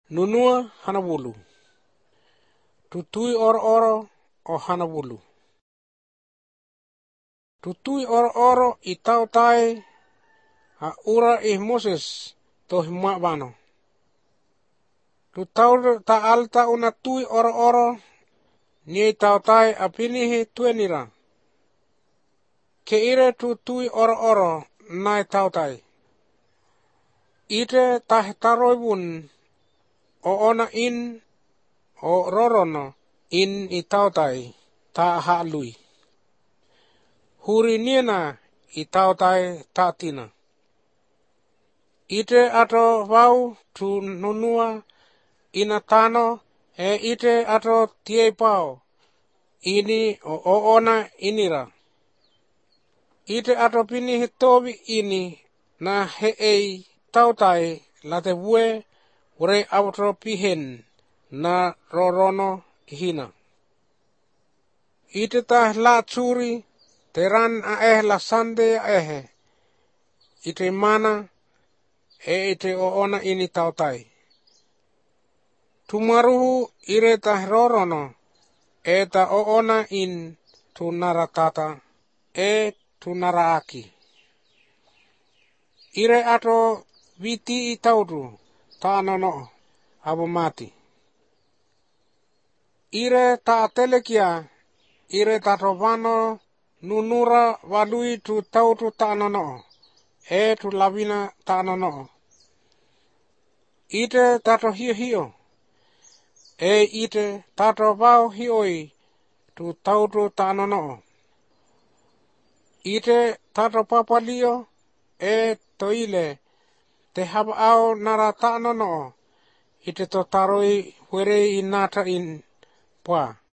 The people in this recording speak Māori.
nunua hana bulu. Tutui oro o hana bulu. Tutui oro I tau tai a ura I Moses tohi mabano. Tutau ta alta una tui oro ni tau tai a pinihi tuenira. Ke ire tutui oro nai tau tai. Ite tahe taroibun o ona in o rorono in I tau tai ta halui. Huri niena I tau tai ta tina. Ite ato vau tu nunua ina tano e ite ato tiei pao ini o ona inira. Ite ato pini hitobi ini na he ei tau tai late vue ure autro pihen na rorono hina. Ite ta la tsuri teran a la sande a ite mana e ite o ona ini tau tai. Tumaruhu ire ta rorono e ta o ona in tu naratata e tu naraaki. Ire ato viti I tautu ta nono abo mati. Ire ta telekia ire ta tovano nunura valui tu tautu ta nono e tu lavina ta nono. Ite tato hio e ite tato vau hioi tu tautu ta nono. Ite tato papalio e toile te haba au nara ta nono. Ite to taroi huere I nata in pua.